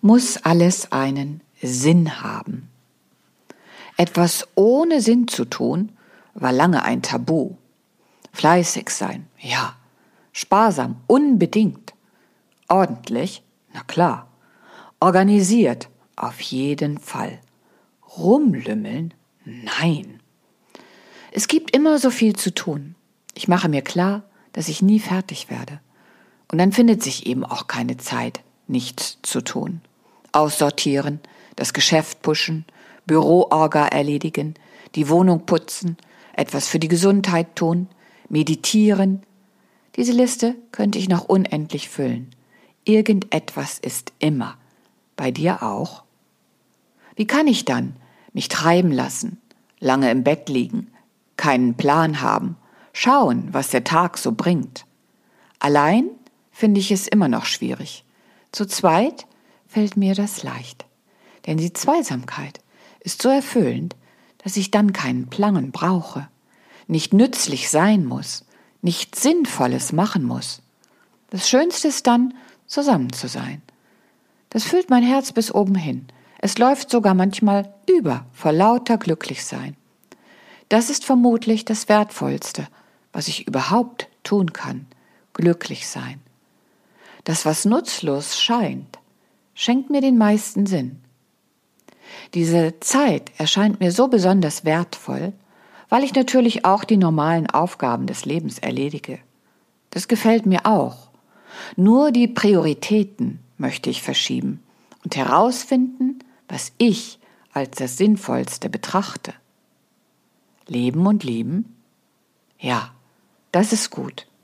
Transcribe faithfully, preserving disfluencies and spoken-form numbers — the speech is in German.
muss alles einen Sinn haben. Etwas ohne Sinn zu tun, war lange ein Tabu. Fleißig sein, ja. Sparsam, unbedingt. Ordentlich, na klar. Organisiert, auf jeden Fall. Rumlümmeln, nein. Es gibt immer so viel zu tun. Ich mache mir klar, dass ich nie fertig werde. Und dann findet sich eben auch keine Zeit, nichts zu tun. Aussortieren, das Geschäft pushen, Büroorga erledigen, die Wohnung putzen, etwas für die Gesundheit tun, meditieren. Diese Liste könnte ich noch unendlich füllen. Irgendetwas ist immer. Bei dir auch? Wie kann ich dann mich treiben lassen, lange im Bett liegen, keinen Plan haben, schauen, was der Tag so bringt? Allein finde ich es immer noch schwierig. Zu zweit fällt mir das leicht. Denn die Zweisamkeit ist so erfüllend, dass ich dann keinen Plan brauche, nicht nützlich sein muss, nichts Sinnvolles machen muss. Das Schönste ist dann, zusammen zu sein. Das füllt mein Herz bis oben hin. Es läuft sogar manchmal über vor lauter Glücklichsein. Das ist vermutlich das Wertvollste, was ich überhaupt tun kann, glücklich sein. Das, was nutzlos scheint, schenkt mir den meisten Sinn. Diese Zeit erscheint mir so besonders wertvoll, weil ich natürlich auch die normalen Aufgaben des Lebens erledige. Das gefällt mir auch. Nur die Prioritäten möchte ich verschieben und herausfinden, was ich als das Sinnvollste betrachte. Leben und lieben? Ja, das ist gut.